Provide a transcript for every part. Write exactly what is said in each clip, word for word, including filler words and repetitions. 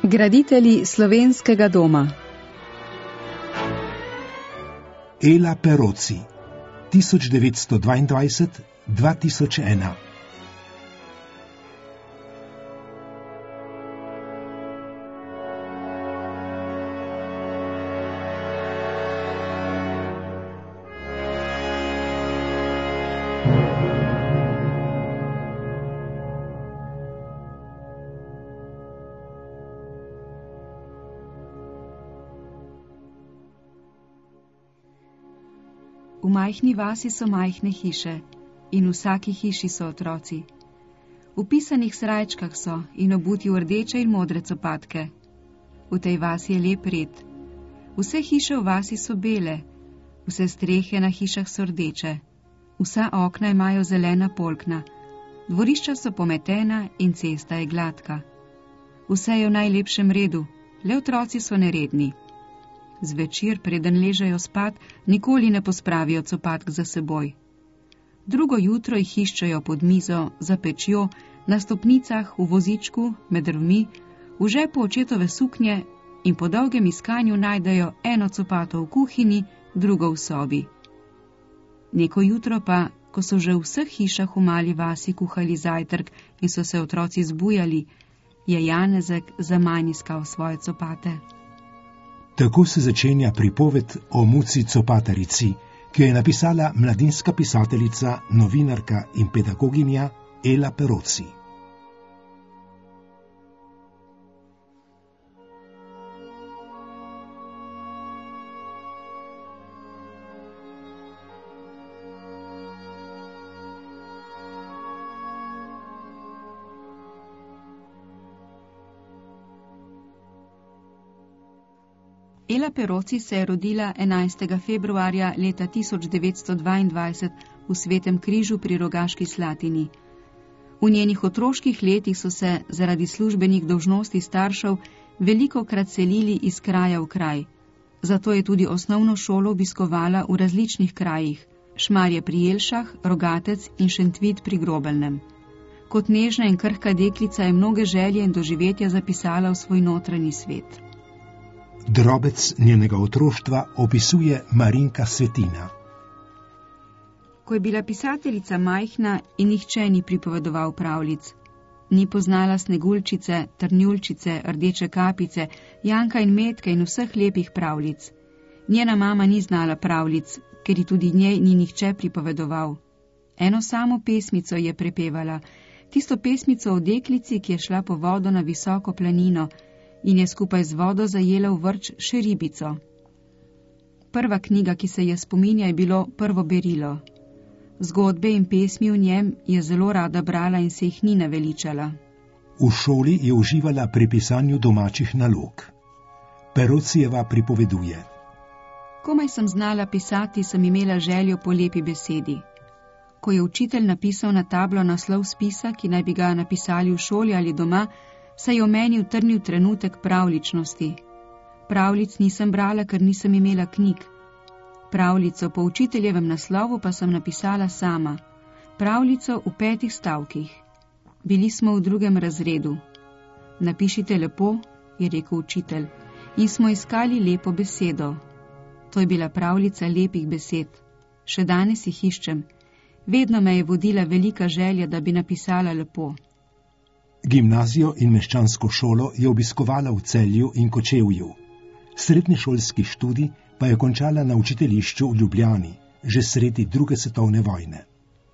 Graditelji slovenskega doma. Ela Peroci, tisoč devetsto dvaindvajset do dva tisoč ena. V majhni vasi so majhne hiše in v vsaki hiši so otroci. V pisanih srajčkah so in obuti v rdeče in modre copatke. V tej vasi je lep red. Vse hiše v vasi so bele, vse strehe na hišah so rdeče, vsa okna imajo zelena polkna, dvorišča so pometena in cesta je gladka. Vse je v najlepšem redu, le otroci so neredni. Zvečer, preden ležejo spat, nikoli ne pospravijo copatk za seboj. Drugo jutro jih iščejo pod mizo, za pečjo, na stopnicah, v vozičku, med drvmi, v žepu očetove suknje in po dolgem iskanju najdejo eno copato v kuhinji, drugo v sobi. Neko jutro pa, ko so že v vseh hišah v mali vasi kuhali zajtrk in so se otroci zbujali, je Janezek zaman iskal svoje copate. Tako se začenja pripoved o Muci Copatarici, ki jo je napisala mladinska pisateljica, novinarka in pedagoginja Ela Peroci. Ela Peroci se je rodila enajstega februarja leta tisoč devetsto dvaindvajset v Svetem križu pri Rogaški Slatini. V njenih otroških letih so se zaradi službenih dolžnosti staršev velikokrat selili iz kraja v kraj. Zato je tudi osnovno šolo obiskovala v različnih krajih, Šmarje pri Jelšah, Rogatec in Šentvid pri Grobelnem. Kot nežna in krhka deklica je mnoge želje in doživetja zapisala v svoj notranji svet. Drobec njenega otroštva opisuje Marinka Svetina. Ko je bila pisateljica majhna in nihče ni pripovedoval pravljic, ni poznala Sneguljčice, Trnjulčice, Rdeče kapice, Janka in Metke in vseh lepih pravljic. Njena mama ni znala pravljic, ker ji tudi njej ni nihče pripovedoval. Eno samo pesmico je prepevala, tisto pesmico o deklici, ki je šla po vodo na visoko planino in je skupaj z vodo zajela v vrč še ribico. Prva knjiga, ki se je spominja, je bilo Prvo berilo. Zgodbe in pesmi v njem je zelo rada brala in se jih ni naveličala. V šoli je uživala pri pisanju domačih nalog. Perocijeva pripoveduje. Komaj sem znala pisati, sem imela željo po lepi besedi. Ko je učitelj napisal na tablo naslov spisa, ki naj bi ga napisali v šoli ali doma, se je v meni utrnil trenutek pravličnosti. Pravljic nisem brala, ker nisem imela knjig. Pravljico po učiteljevem naslovu pa sem napisala sama. Pravljico v petih stavkih. Bili smo v drugem razredu. Napišite lepo, je rekel učitelj, in smo iskali lepo besedo. To je bila pravljica lepih besed. Še danes jih iščem. Vedno me je vodila velika želja, da bi napisala lepo. Gimnazijo in meščansko šolo je obiskovala v Celju in Kočevju. Srednješolski študij pa je končala na učiteljišču v Ljubljani, že sredi druge svetovne vojne.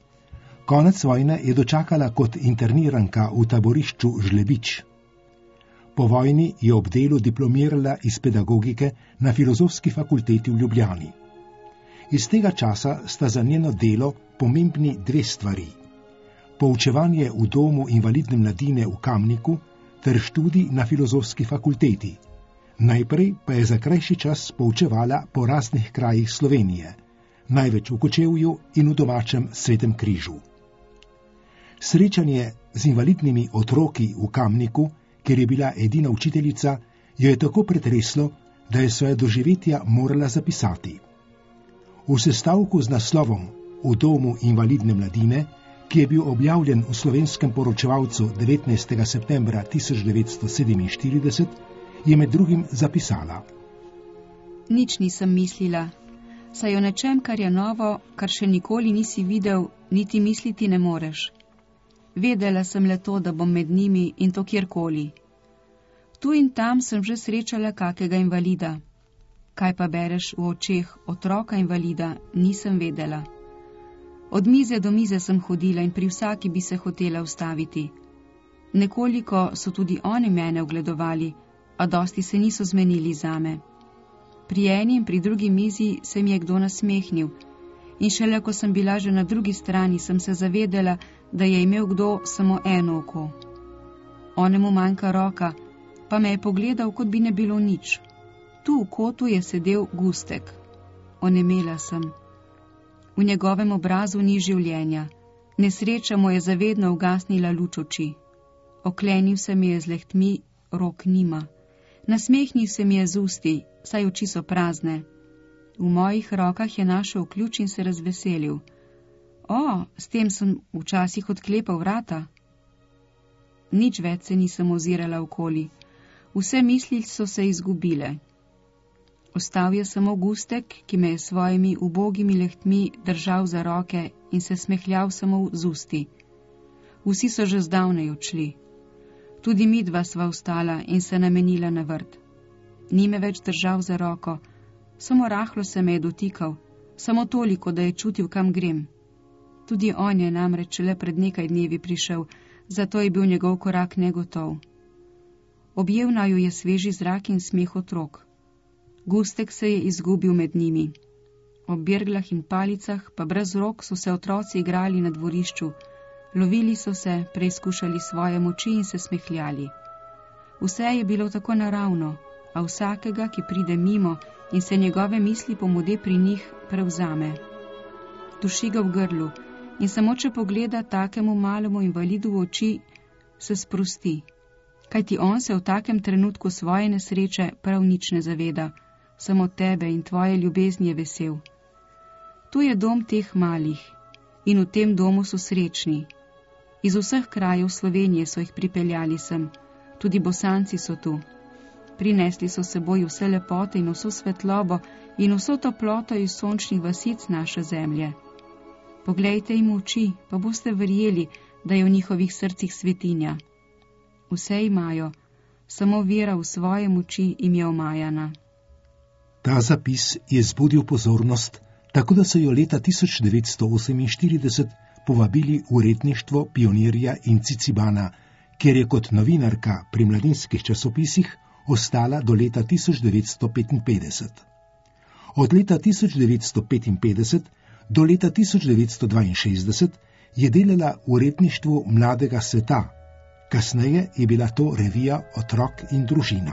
Konec vojne je dočakala kot interniranka v taborišču Žlebič. Po vojni je ob delu diplomirala iz pedagogike na Filozofski fakulteti v Ljubljani. Iz tega časa sta za njeno delo pomembni dve stvari. Poučevanje v domu invalidne mladine v Kamniku ter študij na Filozofski fakulteti. Najprej pa je za krajši čas poučevala po raznih krajih Slovenije, največ v Kočevju in v domačem Svetem križu. Srečanje z invalidnimi otroki v Kamniku, kjer je bila edina učiteljica, jo je tako pretreslo, da je svoje doživetja morala zapisati. V sestavku z naslovom V domu invalidne mladine ki je bil objavljen v Slovenskem poročevalcu devetnajstega septembra tisoč devetsto sedeminštirideset, je med drugim zapisala: Nič nisem mislila, saj o nečem, kar je novo, kar še nikoli nisi videl, niti misliti ne moreš. Vedela sem le to, da bom med njimi in to kjerkoli. Tu in tam sem že srečala kakega invalida. Kaj pa bereš v očeh otroka invalida, nisem vedela. Od mize do mize sem hodila in pri vsaki bi se hotela ustaviti. Nekoliko so tudi oni mene ogledovali, a dosti se niso zmenili zame. Pri eni in pri drugi mizi se mi je kdo nasmehnil in šele ko sem bila že na drugi strani, sem se zavedela, da je imel kdo samo eno oko. Onemu manjka roka, pa me je pogledal, kot bi ne bilo nič. Tu v kotu je sedel Gustek. Onemela sem. V njegovem obrazu ni življenja. Nesreča mu je zavedno ugasnila luč oči. Oklenil se mi je z lehtmi, rok nima. Nasmehnil se mi je z usti, saj oči so prazne. V mojih rokah je našel ključ in se razveselil. O, s tem sem včasih odklepal vrata. Nič več se nisem ozirala okoli. Vse misli so se izgubile. Ostal je samo Gustek, ki me je s svojimi ubogimi lehtmi držal za roke in se smehljal samo z usti. Vsi so že zdavnej odšli. Tudi midva sva vstala in se namenila na vrt. Ni me več držal za roko, samo rahlo se me je dotikal, samo toliko, da je čutil, kam grem. Tudi on je namreč le pred nekaj dnevi prišel, zato je bil njegov korak negotov. Objel naju je sveži zrak in smeh otrok. Gustek se je izgubil med njimi. Ob berglah in palicah, pa brez rok, so se otroci igrali na dvorišču. Lovili so se, preizkušali svoje moči in se smehljali. Vse je bilo tako naravno, a vsakega, ki pride mimo in se njegove misli pomode pri njih, prevzame. Duši ga v grlu in samo če pogleda takemu malemu invalidu v oči, se sprosti. Kajti on se v takem trenutku svoje nesreče prav nič ne zaveda, samo tebe in tvoje ljubezni je vesel. Tu je dom teh malih in v tem domu so srečni. Iz vseh krajev Slovenije so jih pripeljali sem, tudi Bosanci so tu. Prinesli so seboj vse lepote in vso svetlobo in vso toploto iz sončnih vasic naše zemlje. Poglejte jim v oči, pa boste verjeli, da je v njihovih srcih svetinja. Vse imajo, samo vera v svoje moči jim je omajana. Ta zapis je zbudil pozornost, tako da so jo leta tisoč devetsto oseminštirideset povabili v uredništvo Pionirja in Cicibana, kjer je kot novinarka pri mladinskih časopisih ostala do leta tisoč devetsto petinpetdeset. Od leta tisoč devetsto petinpetdeset do leta tisoč devetsto dvainšestdeset je delala v uredništvu Mladega sveta, kasneje je bila to revija Otrok in družina.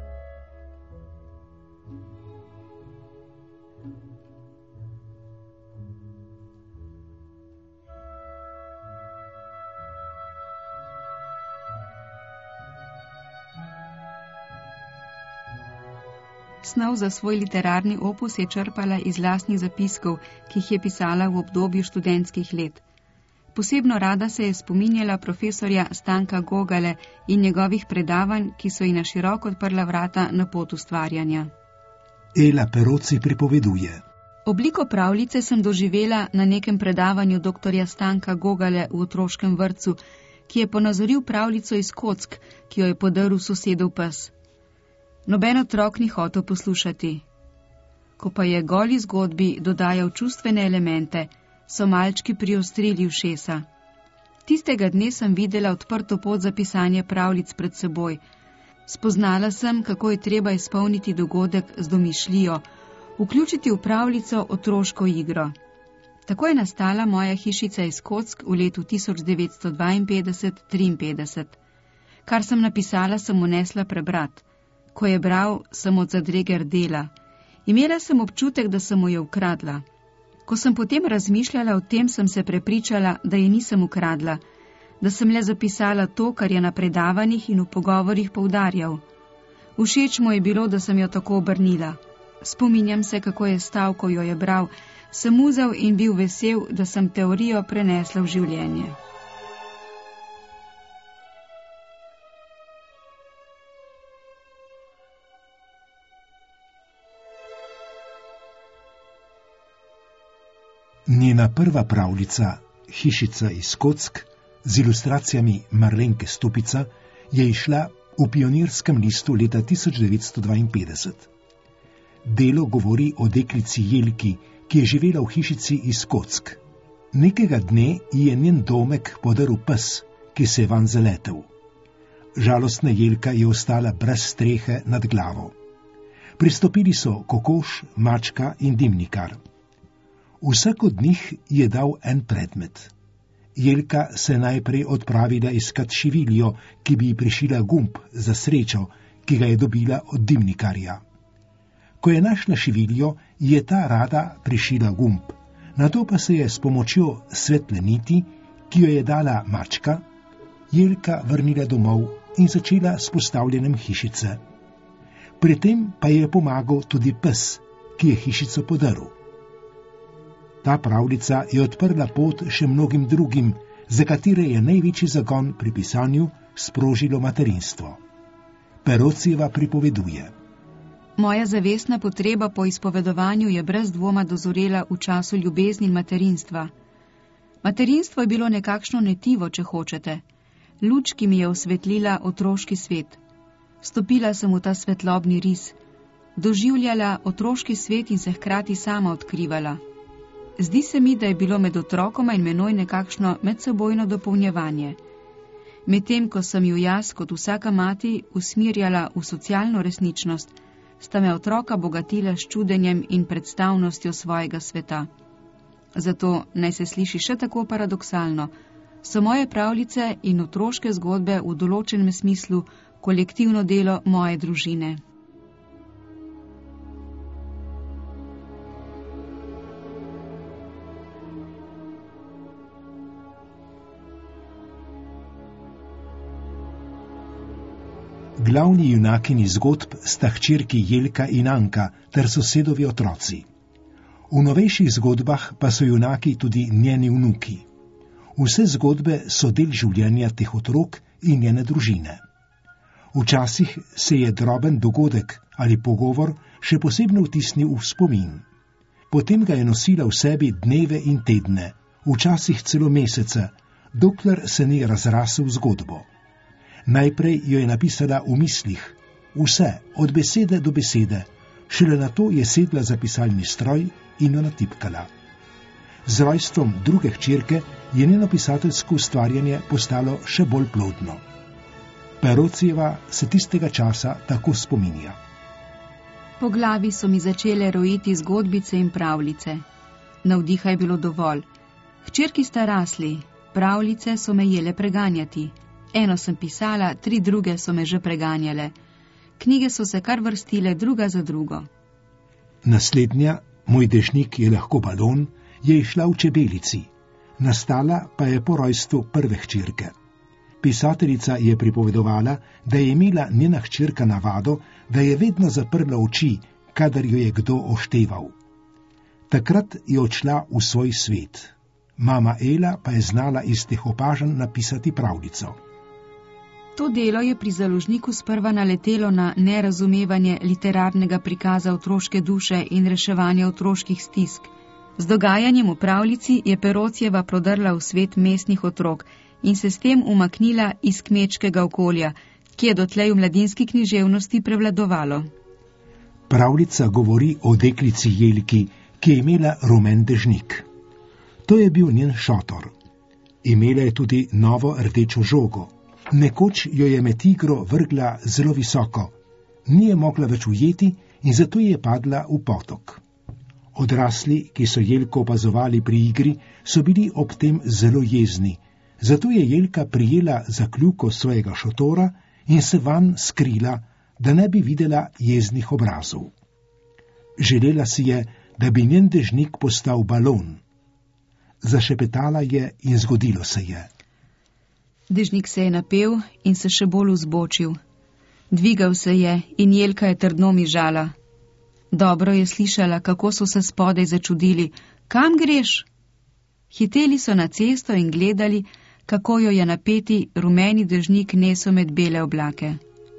Snov za svoj literarni opus je črpala iz lastnih zapiskov, ki jih je pisala v obdobju študentskih let. Posebno rada se je spominjala profesorja Stanka Gogale in njegovih predavanj, ki so ji na široko odprla vrata na pot ustvarjanja. Ela Peroci pripoveduje. Obliko pravljice sem doživela na nekem predavanju doktorja Stanka Gogale v otroškem vrtcu, ki je ponazoril pravljico iz kock, ki jo je podrl sosedov pes. Noben otrok ni hotel poslušati. Ko pa je goli zgodbi dodajal čustvene elemente, so malčki priostrili ušesa. Tistega dne sem videla odprto pot za pisanje pravljic pred seboj. Spoznala sem, kako je treba izpolniti dogodek z domišljijo, vključiti v pravljico otroško igro. Tako je nastala moja hišica iz kock v letu tisoč devetsto dvainpetdeset triinpetdeset. Kar sem napisala, sem unesla prebrat. Ko je bral, sem od zadrege rdela. Imela sem občutek, da sem mu jo ukradla. Ko sem potem razmišljala o tem, sem se prepričala, da je nisem ukradla, da sem le zapisala to, kar je na predavanjih in v pogovorih poudarjal. Všeč mu je bilo, da sem jo tako obrnila. Spominjam se, kako je stal, ko jo je bral, sem muzel in bil vesel, da sem teorijo prenesla v življenje. Njena prva pravljica, Hišica iz kock, z ilustracijami Marlenke Stupica, je izšla v Pionirskem listu leta tisoč devetsto dvainpetdeset. Delo govori o deklici Jelki, ki je živela v hišici iz kock. Nekega dne ji je njen domek podrl pes, ki se je vanj zaletel. Žalostna Jelka je ostala brez strehe nad glavo. Pristopili so kokoš, mačka in dimnikar. Vsak od njih je dal en predmet. Jelka se najprej odpravila iskat šiviljo, ki bi ji prišila gumb za srečo, ki ga je dobila od dimnikarja. Ko je našla šiviljo, je ta rada prišila gumb, nato pa se je s pomočjo svetle niti, ki jo je dala mačka, Jelka vrnila domov in začela s postavljanjem hišice. Pri tem pa je pomagal tudi pes, ki je hišico podrl. Ta pravljica je odprla pot še mnogim drugim, za katere je največji zagon pri pisanju sprožilo materinstvo. Perocijeva pripoveduje. Moja zavestna potreba po izpovedovanju je brez dvoma dozorela v času ljubezni in materinstva. Materinstvo je bilo nekakšno netivo, če hočete. Luč, ki mi je osvetlila otroški svet. Stopila sem v ta svetlobni ris, doživljala otroški svet in se hkrati sama odkrivala. Zdi se mi, da je bilo med otrokoma in menoj nekakšno medsebojno dopolnjevanje. Medtem, ko sem ju jaz, kot vsaka mati, usmirjala v socialno resničnost, sta me otroka bogatila s čudenjem in predstavnostjo svojega sveta. Zato, naj se sliši še tako paradoksalno, so moje pravljice in otroške zgodbe v določenem smislu kolektivno delo moje družine. Glavni junakini zgodb sta hčerki Jelka in Anka ter sosedovi otroci. V novejših zgodbah pa so junaki tudi njeni vnuki. Vse zgodbe so del življenja teh otrok in njene družine. Včasih se je droben dogodek ali pogovor še posebno vtisnil v spomin. Potem ga je nosila v sebi dneve in tedne, včasih celo mesece, dokler se ni razrasel v zgodbo. Najprej jo je napisala v mislih, vse, od besede do besede, šele nato je sedla za pisalni stroj in jo natipkala. Z rojstvom druge hčerke je njeno pisateljsko ustvarjanje postalo še bolj plodno. Perocijeva se tistega časa tako spominja. Po glavi so mi začele rojiti zgodbice in pravljice. Navdiha je bilo dovolj. Hčerki sta rasli, pravljice so me jele preganjati. Eno sem pisala, tri druge so me že preganjale. Knjige so se kar vrstile druga za drugo. Naslednja, Moj dežnik je lahko balon, je išla v Čebelici. Nastala pa je po rojstvu prve hčerke. Pisateljica je pripovedovala, da je imela njena hčerka navado, da je vedno zaprla oči, kadar jo je kdo ošteval. Takrat je odšla v svoj svet. Mama Ela pa je znala iz teh opažanj napisati pravljico. To delo je pri založniku sprva naletelo na nerazumevanje literarnega prikaza otroške duše in reševanja otroških stisk. Z dogajanjem v pravljici je Perocijeva prodrla v svet mestnih otrok in se s tem umaknila iz kmečkega okolja, ki je dotlej v mladinski književnosti prevladovalo. Pravljica govori o deklici Jelki, ki je imela rumen dežnik. To je bil njen šotor. Imela je tudi novo rdečo žogo. Nekoč jo je med igro vrgla zelo visoko. Ni je mogla več ujeti in zato je padla v potok. Odrasli, ki so Jelko opazovali pri igri, so bili ob tem zelo jezni. Zato je Jelka prijela za kljuko svojega šotora in se vanj skrila, da ne bi videla jeznih obrazov. Želela si je, da bi njen dežnik postal balon. Zašepetala je in zgodilo se je. Dežnik se je napel in se še bolj vzbočil. Dvigal se je in Jelka je trdno mižala. Dobro je slišala, kako so se spodaj začudili. Kam greš? Hiteli so na cesto in gledali, kako jo je napeti rumeni dežnik nesel med bele oblake.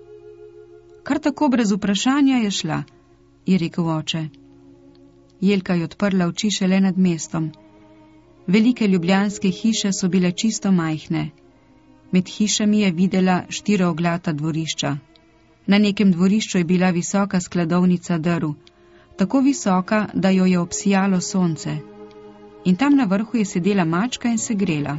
Kar tako brez vprašanja je šla, je rekel oče. Jelka je odprla oči šele nad mestom. Velike ljubljanske hiše so bile čisto majhne. Med hišami je videla štirooglata dvorišča. Na nekem dvorišču je bila visoka skladovnica drv, tako visoka, da jo je obsijalo sonce. In tam na vrhu je sedela mačka in se grela.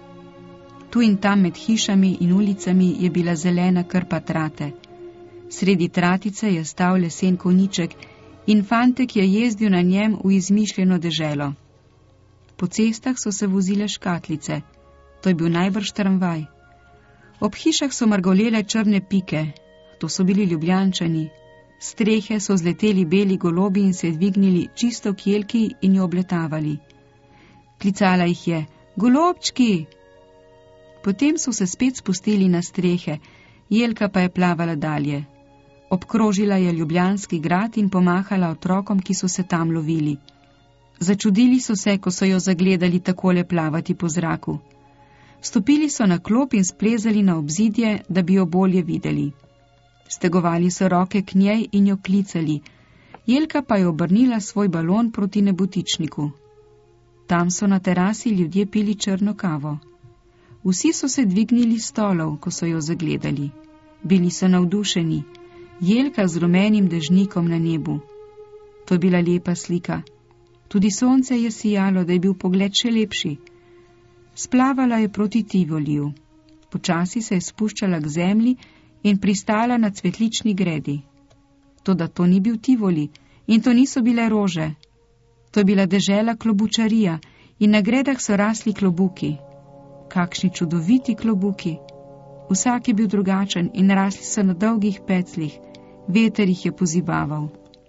Tu in tam med hišami in ulicami je bila zelena krpa trate. Sredi tratice je stal lesen konjiček in fantek je jezdil na njem v izmišljeno deželo. Po cestah so se vozile škatlice, to je bil najbrž tramvaj. Ob hišah so mrgolele črne pike, to so bili Ljubljančani. Strehe so zleteli beli golobi in se dvignili čisto k Jelki in jo obletavali. Klicala jih je: Golobčki! Potem so se spet spustili na strehe, Jelka pa je plavala dalje. Obkrožila je ljubljanski grad in pomahala otrokom, ki so se tam lovili. Začudili so se, ko so jo zagledali takole plavati po zraku. Stopili so na klop in splezali na obzidje, da bi jo bolje videli. Stegovali so roke k njej in jo klicali, Jelka pa je obrnila svoj balon proti nebotičniku. Tam so na terasi ljudje pili črno kavo. Vsi so se dvignili s stolov, ko so jo zagledali. Bili so navdušeni. Jelka z rumenim dežnikom na nebu. To je bila lepa slika. Tudi sonce je sijalo, da je bil pogled še lepši. Splavala je proti Tivoliju. Počasi se je spuščala k zemlji in pristala na cvetlični gredi. Toda to ni bil Tivoli in to niso bile rože. To je bila dežela klobučarija in na gredah so rasli klobuki. Kakšni čudoviti klobuki! Vsak je bil drugačen in rasli so na dolgih pecljih. Veter jih je pozibaval.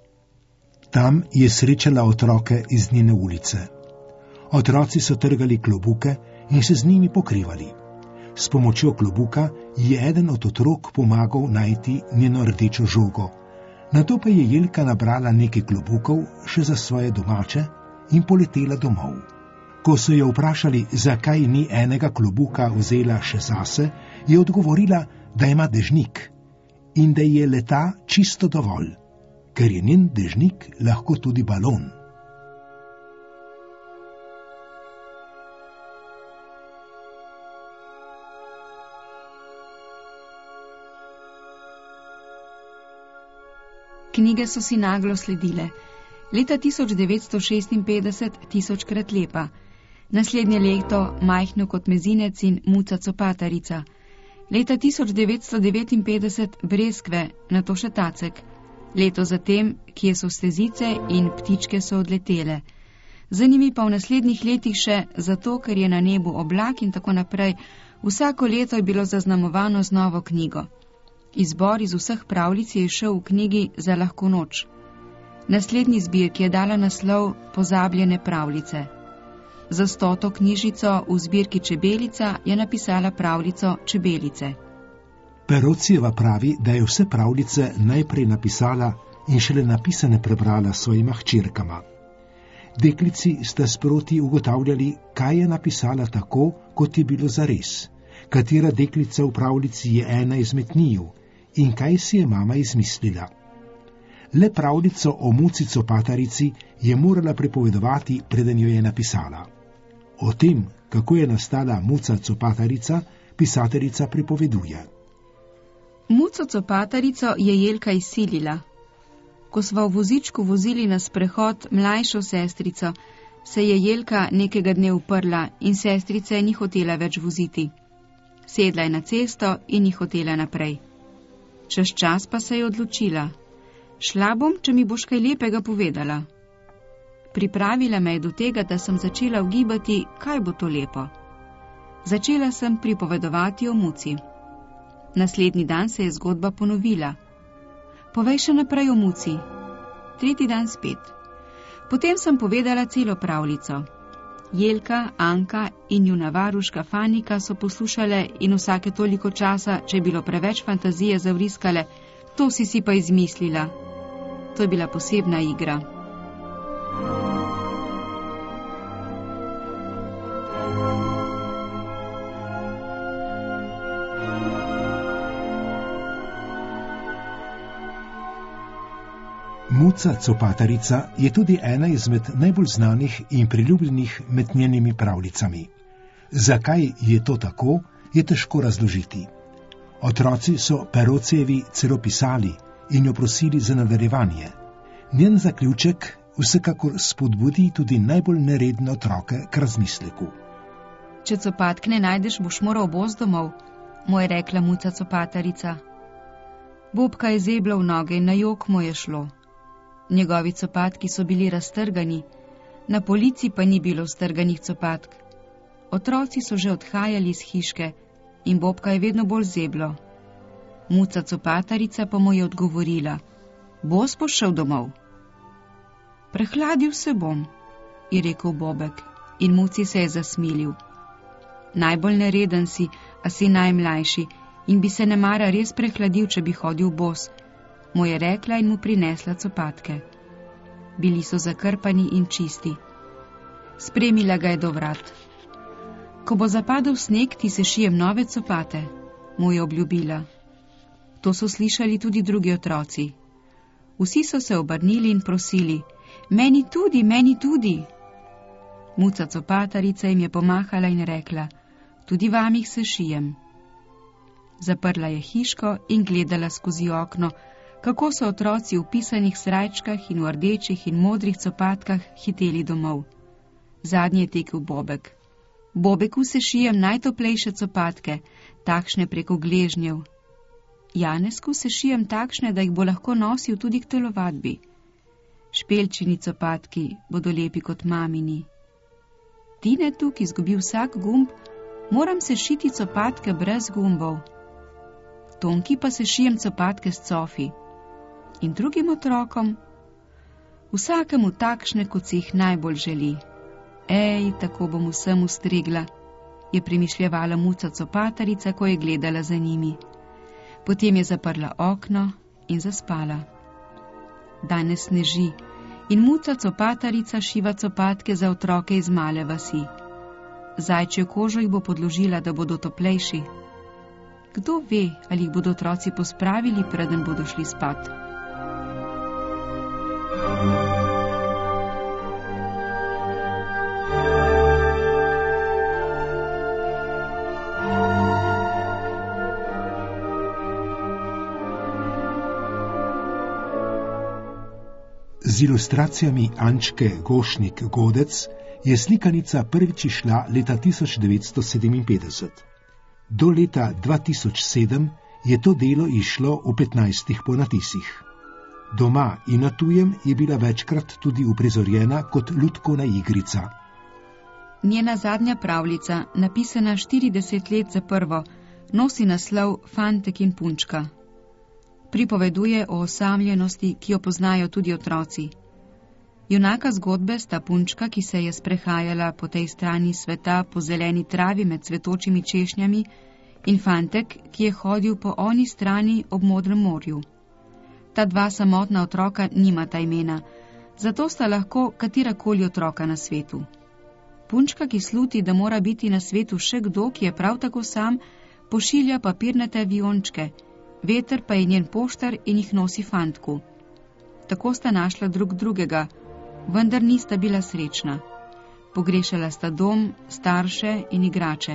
Tam je srečala otroke iz njene ulice. Otroci so trgali klobuke in se z njimi pokrivali. S pomočjo klobuka je eden od otrok pomagal najti njeno rdečo žogo. Nato pa je Jelka nabrala nekaj klobukov še za svoje domače in poletela domov. Ko so jo vprašali, zakaj ni enega klobuka vzela še zase, je odgovorila, da ima dežnik in da je leta čisto dovolj, ker je njen dežnik lahko tudi balon. Knjige so si naglo sledile. Leta tisoč devetsto šestinpetdeset tisočkrat lepa. Naslednje leto majhno kot mezinec in muca copatarica. Leta tisoč devetsto devetinpetdeset breskve, nato še tacek. Leto zatem, kje so stezice in ptičke so odletele. Za njimi pa v naslednjih letih še zato, ker je na nebu oblak in tako naprej. Vsako leto je bilo zaznamovano z novo knjigo. Izbor iz vseh pravljic je šel v knjigi Za lahko noč. Naslednji zbirki je dala naslov Pozabljene pravljice. Za stoto knjižico v zbirki Čebelica je napisala pravljico Čebelice. Perocijeva pravi, da je vse pravljice najprej napisala in šele napisane prebrala svojima hčerkama. Deklici sta sproti ugotavljali, kaj je napisala tako, kot je bilo zares, katera deklica v pravljici je ena izmed njiju in kaj si je mama izmislila. Le pravljico o muci copatarici je morala pripovedovati, preden jo je napisala. O tem, kako je nastala muca copatarica, pisateljica pripoveduje. Muco copatarico je Jelka izsilila. Ko sva v vozičku vozili na sprehod mlajšo sestrico, se je Jelka nekega dne uprla in sestrice ni hotela več voziti. Sedla je na cesto in ni hotela naprej. Čez čas pa se je odločila. Šla bom, če mi boš kaj lepega povedala. Pripravila me je do tega, da sem začela ugibati, kaj bo to lepo. Začela sem pripovedovati o muci. Naslednji dan se je zgodba ponovila. Povej še naprej o muci. Tretji dan spet. Potem sem povedala celo pravljico. Jelka, Anka in njuna varuška Fanika so poslušale in vsake toliko časa, če je bilo preveč fantazije, zavriskale, to si si pa izmislila. To je bila posebna igra. Muca Copatarica je tudi ena izmed najbolj znanih in priljubljenih med njenimi pravljicami. Zakaj je to tako, je težko razložiti. Otroci so Perocijevi celo pisali in jo prosili za nadaljevanje. Njen zaključek vsekakor spodbudi tudi najbolj neredne otroke k razmisleku. Če copatk ne najdeš, boš moral voz domov, mu je rekla muca Copatarica. Bobka je zebla v noge in na jok mu je šlo. Njegovi copatki so bili raztrgani, na polici pa ni bilo strganih copatk. Otroci so že odhajali iz hiške in Bobka je vedno bolj zeblo. Muca Copatarica pa mu je odgovorila: Boš pošel domov. Prehladil se bom, je rekel Bobek in muci se je zasmilil. Najbolj nereden si, a si najmlajši in bi se nemara res prehladil, če bi hodil bos, mu je rekla in mu prinesla copatke. Bili so zakrpani in čisti. Spremila ga je do vrat. Ko bo zapadel sneg, ti se šijem nove copate, mu je obljubila. To so slišali tudi drugi otroci. Vsi so se obrnili in prosili: Meni tudi, meni tudi. Muca Copatarica jim je pomahala in rekla: Tudi vam jih se šijem. Zaprla je hiško in gledala skozi okno, kako so otroci v pisanih srajčkah in v rdečih in modrih copatkah hiteli domov. Zadnji je tekel Bobek. Bobeku se šijem najtoplejše copatke, takšne preko gležnjev. Janesku se šijem takšne, da jih bo lahko nosil tudi k telovadbi. Špeljčini copatki bodo lepi kot mamini. Tinetu, ki izgubi vsak gumb, moram se šiti copatke brez gumbov. Tonki pa se šijem copatke s cofi. In drugim otrokom, vsakemu takšne, kot si jih najbolj želi. Ej, tako bom vsem ustregla, je premišljevala muca Copatarica, ko je gledala za njimi. Potem je zaprla okno in zaspala. Danes sneži in muca Copatarica šiva copatke za otroke iz male vasi. Zajčjo kožo jih bo podložila, da bodo toplejši. Kdo ve, ali jih bodo otroci pospravili, preden bodo šli spat. Z ilustracijami Ančke Gošnik-Godec je slikanica prvič izšla leta tisoč devetsto sedeminpetdeset. Do leta dva tisoč sedem je to delo izšlo v petnajstih ponatisih. Doma in na tujem je bila večkrat tudi uprizorjena kot lutkovna igrica. Njena zadnja pravljica, napisana štirideset let za prvo, nosi naslov Fantek in punčka. Pripoveduje o osamljenosti, ki jo poznajo tudi otroci. Junaka zgodbe sta punčka, ki se je sprehajala po tej strani sveta po zeleni travi med cvetočimi češnjami, in fantek, ki je hodil po oni strani ob modrem morju. Ta dva samotna otroka nimata imena, zato sta lahko katerakoli otroka na svetu. Punčka, ki sluti, da mora biti na svetu še kdo, ki je prav tako sam, pošilja papirnate aviončke, veter pa je njen poštar in jih nosi fantku. Tako sta našla drug drugega, vendar nista bila srečna. Pogrešala sta dom, starše in igrače.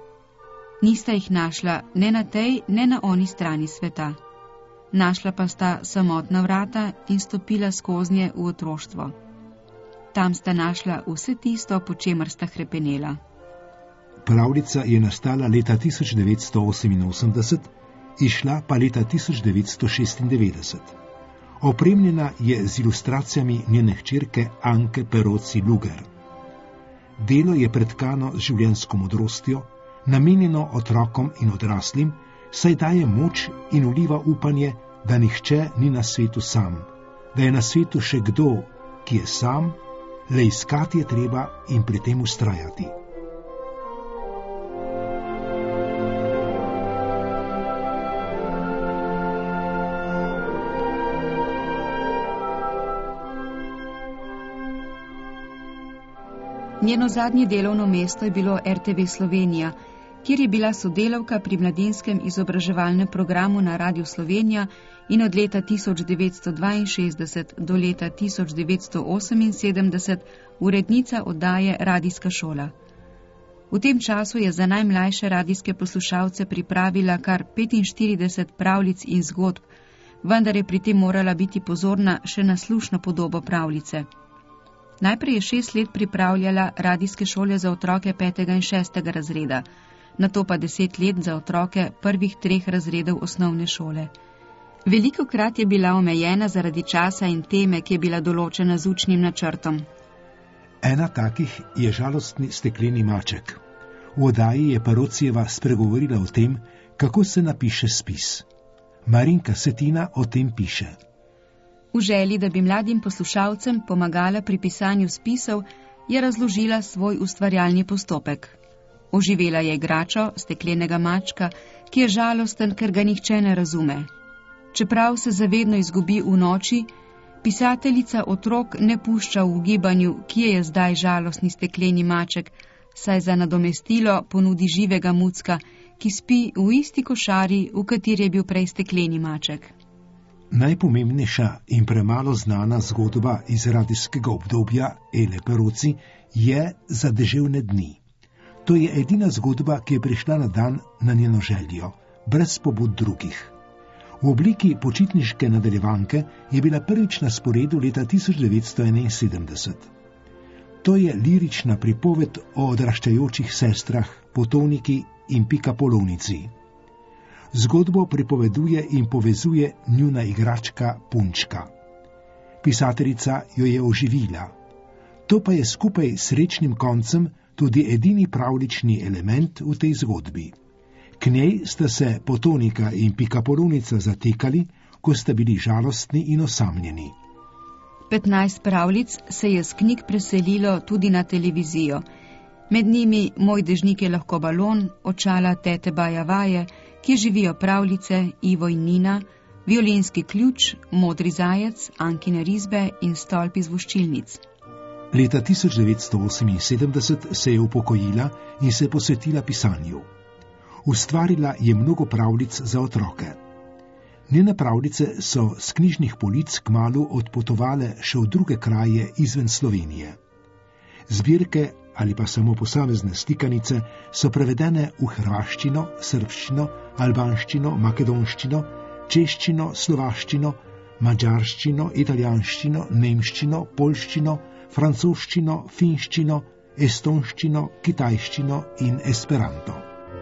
Nista jih našla ne na tej, ne na oni strani sveta. Našla pa sta samotna vrata in stopila skoznje v otroštvo. Tam sta našla vse tisto, po čemer sta hrepenela. Pravljica je nastala leta tisoč devetsto oseminosemdeset, izšla pa leta tisoč devetsto šestindevetdeset. Opremljena je z ilustracijami njene hčerke Anke Peroci Luger. Delo je pretkano z življenjsko modrostjo, namenjeno otrokom in odraslim, saj daje moč in vliva upanje, da nihče ni na svetu sam, da je na svetu še kdo, ki je sam, le iskati je treba in pri tem vztrajati. Njeno zadnje delovno mesto je bilo R T V Slovenija, kjer je bila sodelavka pri mladinskem izobraževalnem programu na Radiu Slovenija in od leta tisoč devetsto dvainšestdeset do leta tisoč devetsto oseminsedemdeset urednica oddaje Radijska šola. V tem času je za najmlajše radijske poslušalce pripravila kar petinštirideset pravljic in zgodb, vendar je pri tem morala biti pozorna še na slušno podobo pravljice. Najprej je šest let pripravljala radijske šole za otroke petega in šestega razreda, nato pa deset let za otroke prvih treh razredov osnovne šole. Velikokrat je bila omejena zaradi časa in teme, ki je bila določena z učnim načrtom. Ena takih je Žalostni stekleni maček. V oddaji je Parocijeva spregovorila o tem, kako se napiše spis. Marinka Setina o tem piše. V želji, da bi mladim poslušalcem pomagala pri pisanju spisov, je razložila svoj ustvarjalni postopek. Oživela je igračo, steklenega mačka, ki je žalosten, ker ga nihče ne razume. Čeprav se zavedno izgubi v noči, pisateljica otrok ne pušča v gibanju, kje je zdaj žalostni stekleni maček, saj za nadomestilo ponudi živega mucka, ki spi v isti košari, v kateri je bil prej stekleni maček. Najpomembnejša in premalo znana zgodba iz radijskega obdobja Ele Peroci je Za deževne dni. To je edina zgodba, ki je prišla na dan na njeno željo, brez pobud drugih. V obliki počitniške nadaljevanke je bila prvič na sporedu leta tisoč devetsto enainsedemdeset. To je lirična pripoved o odraščajočih sestrah, Potovniki in Pikapolovnici. Zgodbo pripoveduje in povezuje njuna igračka Punčka. Pisateljica jo je oživila. To pa je skupaj s srečnim koncem tudi edini pravljični element v tej zgodbi. K njej sta se Potovnika in Pikapolovnica zatekali, ko sta bili žalostni in osamljeni. Petnajst pravljic se je z knjig preselilo tudi na televizijo. Med njimi Moj dežnik je lahko balon, Očala tete Baja Vaje, Kje živijo pravljice, Ivo in Nina, Violinski ključ, Modri zajec, Ankine risbe in Stolp iz voščilnic. Leta tisoč devetsto oseminsedemdeset se je upokojila in se posvetila pisanju. Ustvarila je mnogo pravljic za otroke. Njene pravljice so s knjižnih polic kmalu odpotovale še v druge kraje izven Slovenije. Zbirke ali pa samo posamezne slikanice so prevedene v hrvaščino, srbščino, albanščino, makedonščino, češčino, slovaščino, madžarščino, italijanščino, nemščino, poljščino, francoščino, finščino, estonščino, kitajščino in esperanto.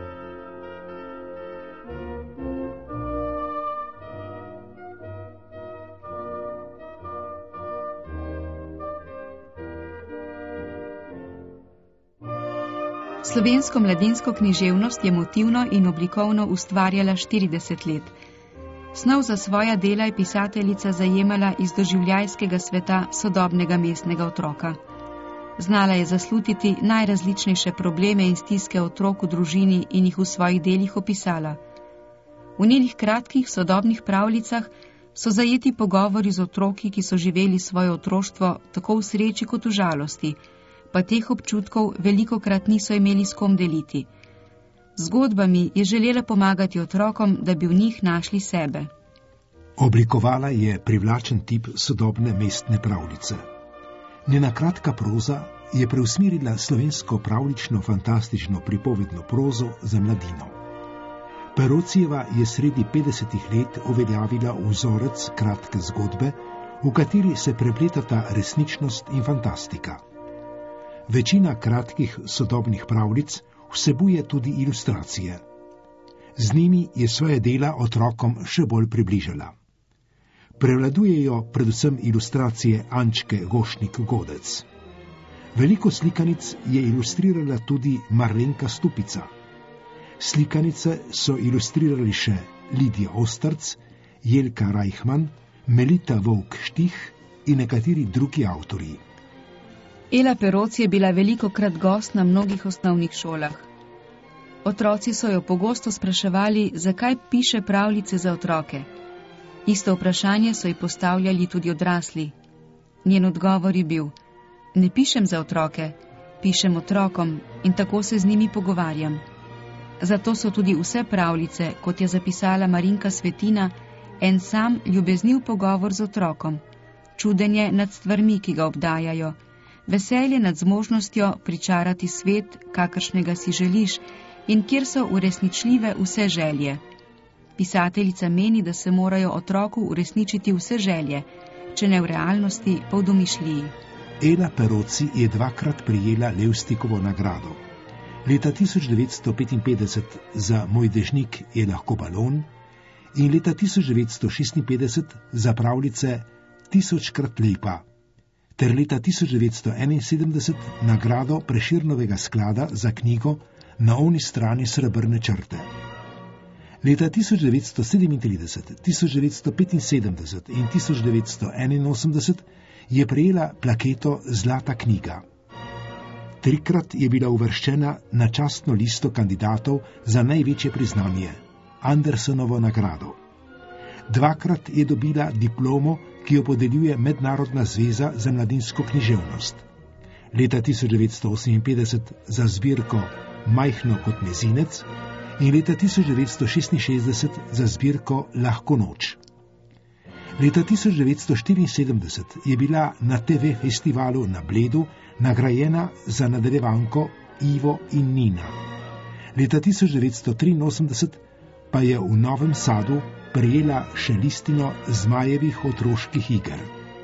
Slovensko mladinsko književnost je motivno in oblikovno ustvarjala štirideset let. Snov za svoja dela je pisateljica zajemala iz doživljajskega sveta sodobnega mestnega otroka. Znala je zaslutiti najrazličnejše probleme in stiske otrok v družini in jih v svojih delih opisala. V njenih kratkih sodobnih pravljicah so zajeti pogovori z otroki, ki so živeli svoje otroštvo tako v sreči kot v žalosti, pa teh občutkov velikokrat niso imeli s kom deliti. Zgodbami je želela pomagati otrokom, da bi v njih našli sebe. Oblikovala je privlačen tip sodobne mestne pravljice. Njena kratka proza je preusmerila slovensko pravljično fantastično pripovedno prozo za mladino. Parocijeva je sredi petdesetih let uveljavila vzorec kratke zgodbe, v kateri se prepletata resničnost in fantastika. Večina kratkih sodobnih pravljic vsebuje tudi ilustracije. Z njimi je svoje dela otrokom še bolj približala. Prevladujejo predvsem ilustracije Ančke Gošnik-Godec. Veliko slikanic je ilustrirala tudi Marlenka Stupica. Slikanice so ilustrirali še Lidija Ostrc, Jelka Reichmann, Melita Vovk-Štih in nekateri drugi avtorji. Ela Peroci je bila velikokrat gost na mnogih osnovnih šolah. Otroci so jo pogosto spraševali, zakaj piše pravljice za otroke. Isto vprašanje so ji postavljali tudi odrasli. Njen odgovor je bil: ne pišem za otroke, pišem otrokom in tako se z njimi pogovarjam. Zato so tudi vse pravljice, kot je zapisala Marinka Svetina, en sam ljubezniv pogovor z otrokom, čudenje nad stvarmi, ki ga obdajajo, veselje nad zmožnostjo pričarati svet, kakršnega si želiš in kjer so uresničljive vse želje. Pisateljica meni, da se morajo otroku uresničiti vse želje, če ne v realnosti, pa v domišljiji. Ela Peroci je dvakrat prejela Levstikovo nagrado. Leta tisoč devetsto petinpetdeset za Moj dežnik je lahko balon in leta tisoč devetsto šestinpetdeset za pravljice Tisočkrat lepa, ter leta tisoč devetsto enainsedemdeset nagrado Prešernovega sklada za knjigo Na oni strani srebrne črte. Leta tisoč devetsto sedemintrideset, tisoč devetsto petinsedemdeset in tisoč devetsto enainosemdeset je prejela plaketo Zlata knjiga. Trikrat je bila uvrščena na častno listo kandidatov za največje priznanje, Andersonovo nagrado. Dvakrat je dobila diplomo, ki jo podeljuje Mednarodna zveza za mladinsko književnost. Leta tisoč devetsto oseminpetdeset za zbirko Majhno kot mezinec in leta tisoč devetsto šestinšestdeset za zbirko Lahko noč. Leta tisoč devetsto štiriinsedemdeset je bila na te ve festivalu na Bledu nagrajena za nadaljevanko Ivo in Nina. Leta tisoč devetsto triinosemdeset pa je v Novem Sadu prejela še listino Zmajevih otroških iger.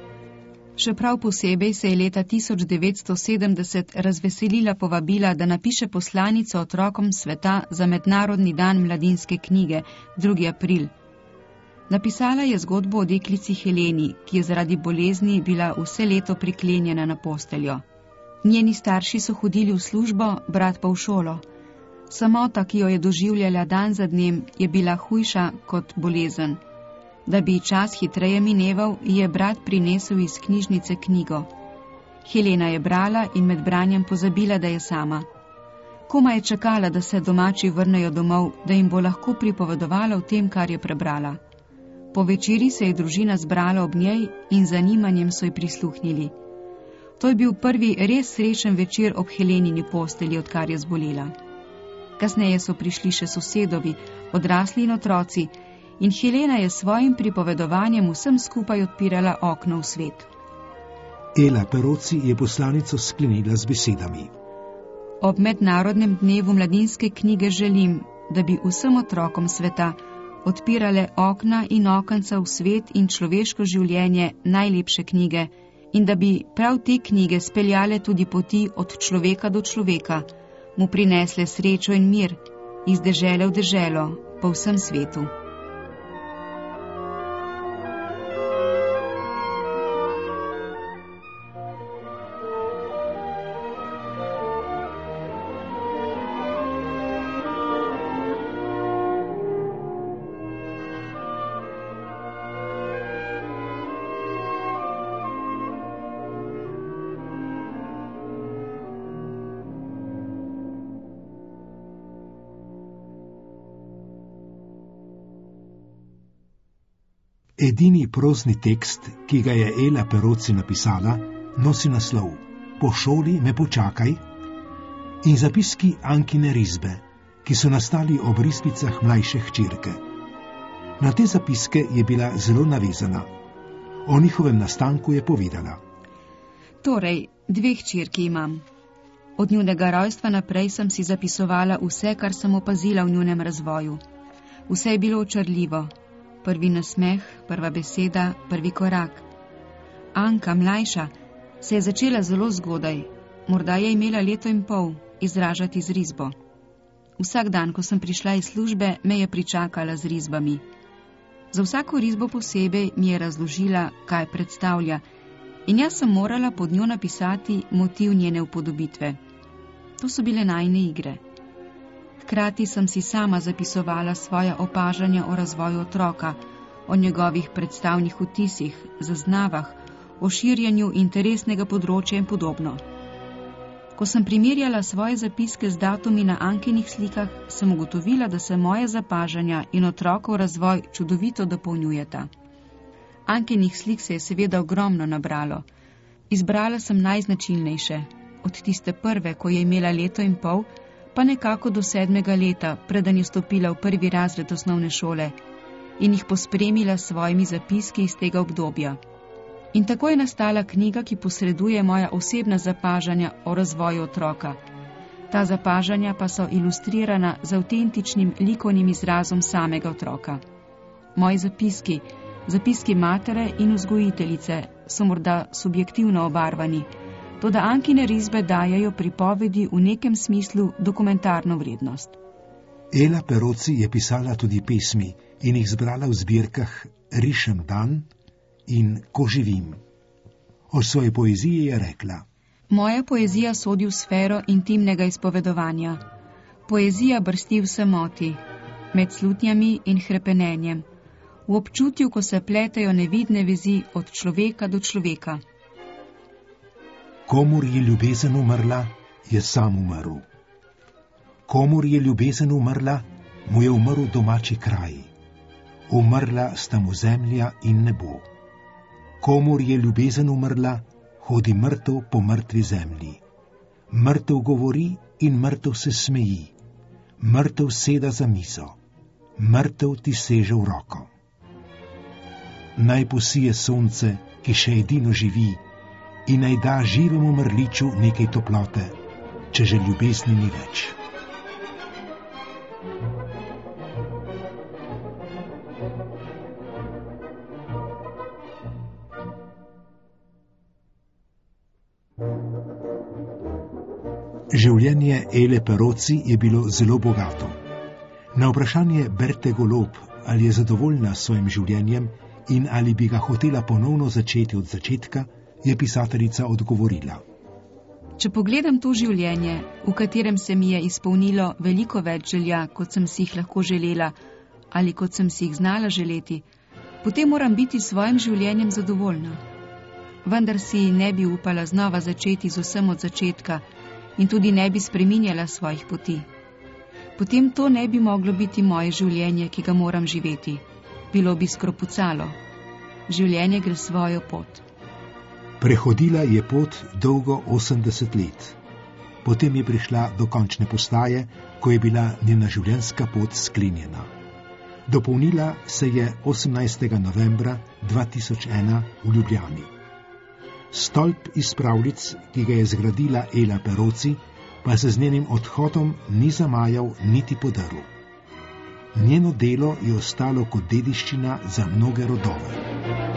Še prav posebej se je leta tisoč devetsto sedemdeset razveselila povabila, da napiše poslanico otrokom sveta za Mednarodni dan mladinske knjige, drugi april. Napisala je zgodbo o deklici Heleni, ki je zaradi bolezni bila vse leto priklenjena na posteljo. Njeni starši so hodili v službo, brat pa v šolo. Samota, ki jo je doživljala dan za dnem, je bila hujša kot bolezen. Da bi čas hitreje mineval, je brat prinesel iz knjižnice knjigo. Helena je brala in med branjem pozabila, da je sama. Koma je čakala, da se domači vrnejo domov, da jim bo lahko pripovedovala o tem, kar je prebrala. Po večeri se je družina zbrala ob njej in z zanimanjem so ji prisluhnili. To je bil prvi res srečen večer ob Helenini postelji, odkar je zbolela. Kasneje so prišli še sosedovi, odrasli in otroci, in Helena je svojim pripovedovanjem vsem skupaj odpirala okno v svet. Ela Peroci je poslanico sklenila z besedami. Ob mednarodnem dnevu mladinske knjige želim, da bi vsem otrokom sveta odpirale okna in okenca v svet in človeško življenje najlepše knjige in da bi prav te knjige speljale tudi poti od človeka do človeka, mu prinesle srečo in mir, iz dežele v deželo, po vsem svetu. Edini prozni tekst, ki ga je Ela Peroci napisala, nosi naslov Po šoli me počakaj in zapiski Ankine risbe, ki so nastali ob risbicah mlajše hčerke. Na te zapiske je bila zelo navezana. O njihovem nastanku je povedala. Torej, dve hčerki imam. Od njunega rojstva naprej sem si zapisovala vse, kar sem opazila v njunem razvoju. Vse je bilo očarljivo. Prvi nasmeh, prva beseda, prvi korak. Anka, mlajša, se je začela zelo zgodaj, morda je imela leto in pol, izražati z risbo. Vsak dan, ko sem prišla iz službe, me je pričakala z risbami. Za vsako risbo posebej mi je razložila, kaj predstavlja, in jaz sem morala pod njo napisati motiv njene upodobitve. To so bile najine igre. Hkrati sem si sama zapisovala svoja opažanja o razvoju otroka, o njegovih predstavnih vtisih, zaznavah, o širjenju interesnega področja in podobno. Ko sem primerjala svoje zapiske z datumi na Ankinih slikah, sem ugotovila, da se moje zapažanja in otrokov razvoj čudovito dopolnjujeta. Ankinih slik se je seveda ogromno nabralo. Izbrala sem najznačilnejše. od tiste prve, ko je imela leto in pol, pa nekako do sedmega leta, preden je stopila v prvi razred osnovne šole in jih pospremila s svojimi zapiski iz tega obdobja. In tako je nastala knjiga, ki posreduje moja osebna zapažanja o razvoju otroka. Ta zapažanja pa so ilustrirana z avtentičnim likovnim izrazom samega otroka. Moji zapiski, zapiski matere in vzgojiteljice so morda subjektivno obarvani, toda Ankine risbe dajajo pripovedi v nekem smislu dokumentarno vrednost. Ela Peroci je pisala tudi pesmi in jih zbrala v zbirkah Rišem dan in Ko živim. O svoji poeziji je rekla: Moja poezija sodi v sfero intimnega izpovedovanja. Poezija brsti v samoti, med slutnjami in hrepenenjem, v občutju, ko se pletejo nevidne vezi od človeka do človeka. Komur je ljubezen umrla, je sam umrl. Komur je ljubezen umrla, mu je umrl domači kraj. Umrla sta mu zemlja in nebo. Komur je ljubezen umrla, hodi mrtev po mrtvi zemlji. Mrtev govori in mrtev se smeji. Mrtev seda za mizo. Mrtev ti seže v roko. Naj posije sonce, ki še edino živi, in naj da živemu mrliču nekaj toplote, če že ljubezni ni več. Življenje Ele Peroci je bilo zelo bogato. Na vprašanje Berte Golob, ali je zadovoljna s svojim življenjem in ali bi ga hotela ponovno začeti od začetka, je pisateljica odgovorila: Če pogledam to življenje, v katerem se mi je izpolnilo veliko več želja, kot sem si jih lahko želela ali kot sem si jih znala želeti, potem moram biti s svojim življenjem zadovoljna. Vendar si ne bi upala znova začeti z vsem od začetka in tudi ne bi spreminjala svojih poti. Potem to ne bi moglo biti moje življenje, ki ga moram živeti. Bilo bi skropucalo. Življenje gre svojo pot. Prehodila je pot dolgo osemdeset let. Potem je prišla do končne postaje, ko je bila njena življenjska pot sklenjena. Dopolnila se je osemnajstega novembra dva tisoč ena v Ljubljani. Stolp iz pravljic, ki ga je zgradila Ela Peroci, pa se z njenim odhodom ni zamajal niti podrl. Njeno delo je ostalo kot dediščina za mnoge rodove.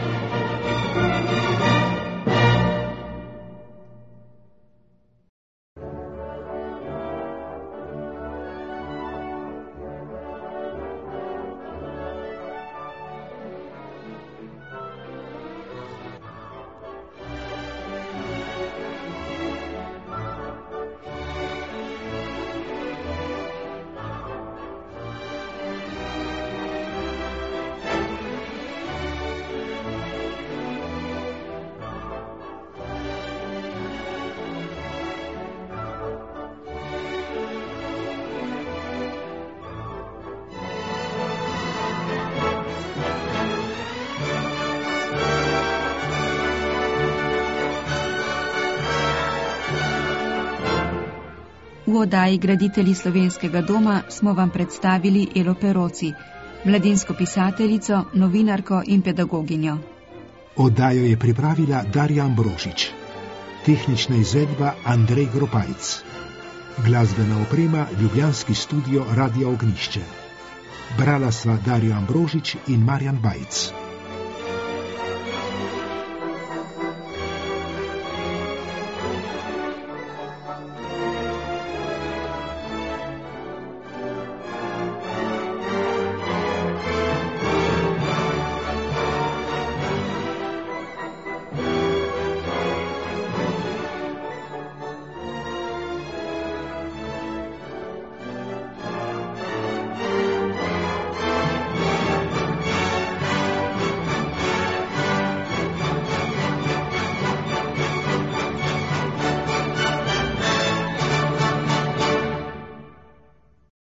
V oddaji Graditelji slovenskega doma smo vam predstavili Elo Peroci, mladinsko pisateljico, novinarko in pedagoginjo. Oddajo je pripravila Darja Ambrožič, tehnična izvedba Andrej Gropajc, glasbena oprema ljubljanski studio Radia Ognjišče. Brala sva Darja Ambrožič in Marjan Bajc.